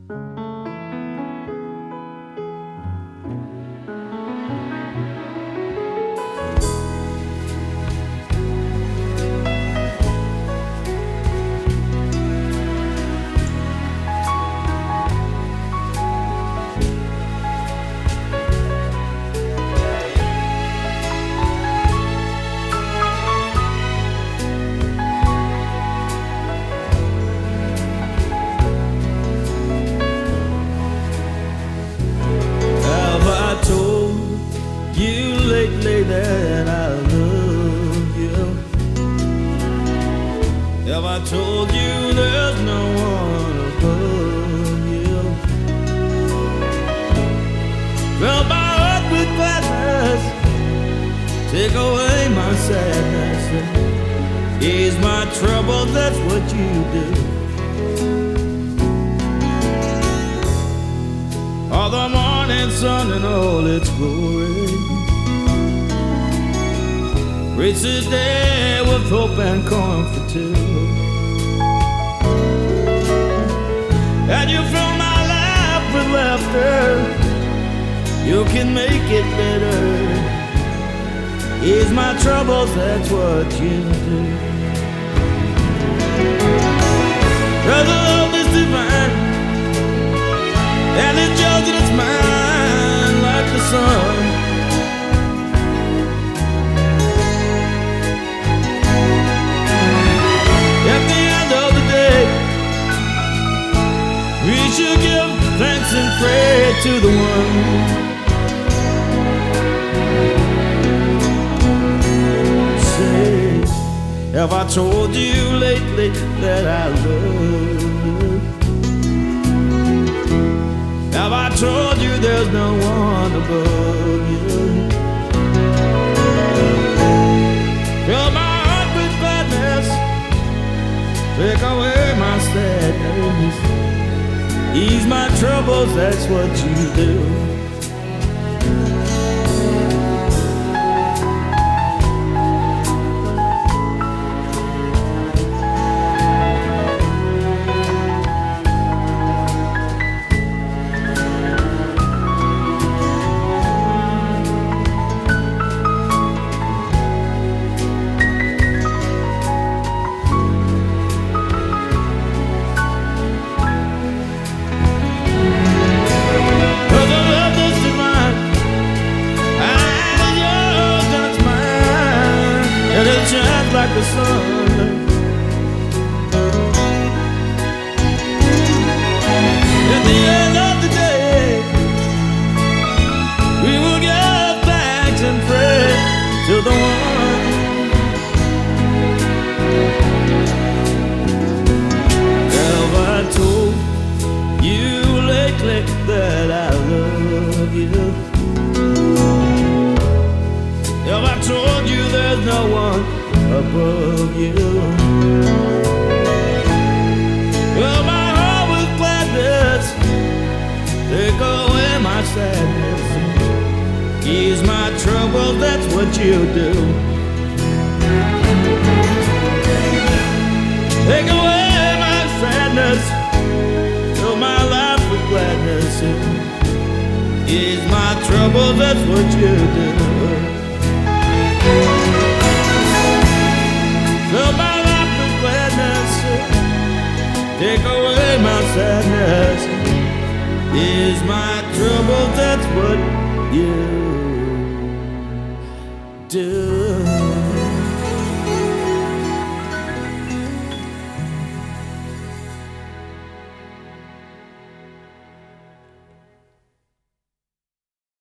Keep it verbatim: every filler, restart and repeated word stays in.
Lately that I love you? Have I told you there's no one above you? Fill my heart with gladness, take away my sadness, ease my trouble, that's what you do. All the morning sun and all its glory, reach the day with hope and comfort too. And you fill my life with laughter, you can make it better. Ease my troubles, that's what you do. Cause the love is divine, and it's yours and it's mine like the sun. We should give thanks and pray to the one. Say, have I told you lately that I love you? Have I told you there's no one above you? Fill my heart with gladness, take away my sadness, ease my troubles, that's what you do. Shines like the sun. At the end of the day, we will give thanks and pray to the one. Have I told you lately that I love you? Have I told you there's no one above you? Fill my heart with gladness, take away my sadness, ease my trouble, that's what you do. Take away my sadness, fill my life with gladness, ease my trouble, that's what you do. Fill my life with gladness, take away my sadness, ease my trouble, that's what you do.